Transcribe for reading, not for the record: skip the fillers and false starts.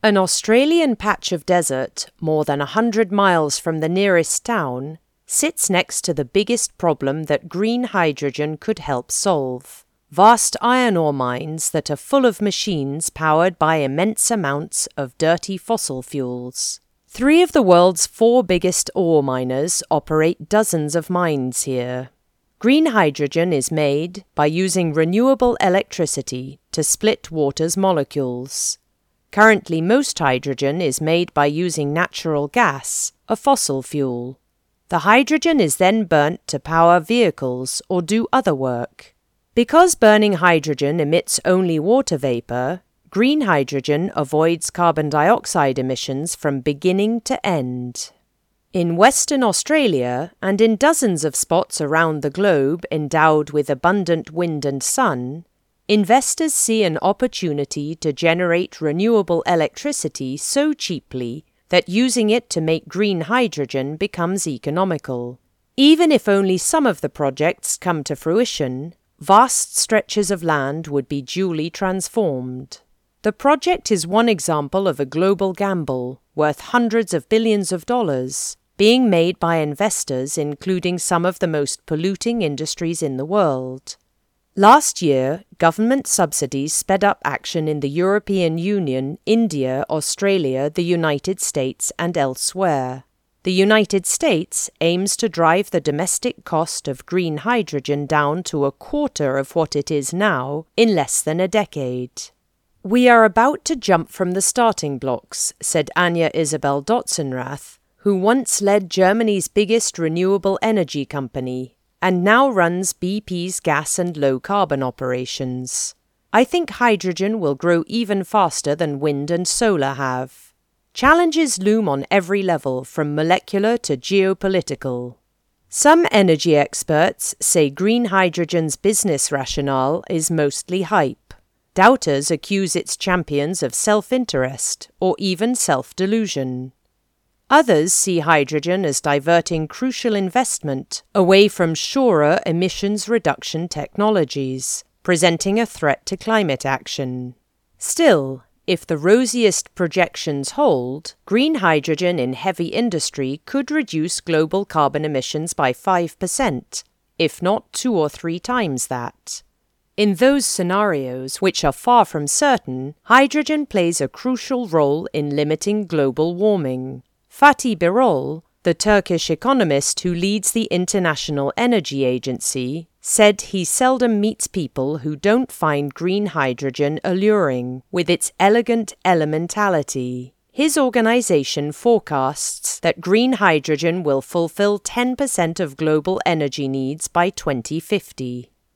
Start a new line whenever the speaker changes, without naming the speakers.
An Australian patch of desert, more than 100 miles from the nearest town, sits next to the biggest problem that green hydrogen could help solve: vast iron ore mines that are full of machines powered by immense amounts of dirty fossil fuels. 3 of the world's 4 biggest ore miners operate dozens of mines here. Green hydrogen is made by using renewable electricity to split water's molecules. Currently, most hydrogen is made by using natural gas, a fossil fuel. The hydrogen is then burnt to power vehicles or do other work. Because burning hydrogen emits only water vapor, green hydrogen avoids carbon dioxide emissions from beginning to end. In Western Australia and in dozens of spots around the globe endowed with abundant wind and sun, investors see an opportunity to generate renewable electricity so cheaply that using it to make green hydrogen becomes economical. Even if only some of the projects come to fruition, vast stretches of land would be duly transformed. The project is one example of a global gamble, worth hundreds of billions of dollars, being made by investors including some of the most polluting industries in the world. Last year, government subsidies sped up action in the European Union, India, Australia, the United States, and elsewhere. The United States aims to drive the domestic cost of green hydrogen down to a quarter of what it is now in less than a decade. "We are about to jump from the starting blocks," said Anja Isabel Dotzenrath, who once led Germany's biggest renewable energy company and now runs BP's gas and low-carbon operations. "I think hydrogen will grow even faster than wind and solar have. Challenges loom on every level, from molecular to geopolitical. Some energy experts say green hydrogen's business rationale is mostly hype. Doubters accuse its champions of self-interest or even self-delusion. Others see hydrogen as diverting crucial investment away from surer emissions reduction technologies, presenting a threat to climate action. Still, if the rosiest projections hold, green hydrogen in heavy industry could reduce global carbon emissions by 5%, if not 2 or 3 times that. In those scenarios, which are far from certain, hydrogen plays a crucial role in limiting global warming. Fatih Birol, the Turkish economist who leads the International Energy Agency, said he seldom meets people who don't find green hydrogen alluring, with its elegant elementality. His organization forecasts that green hydrogen will fulfill 10% of global energy needs by 2050.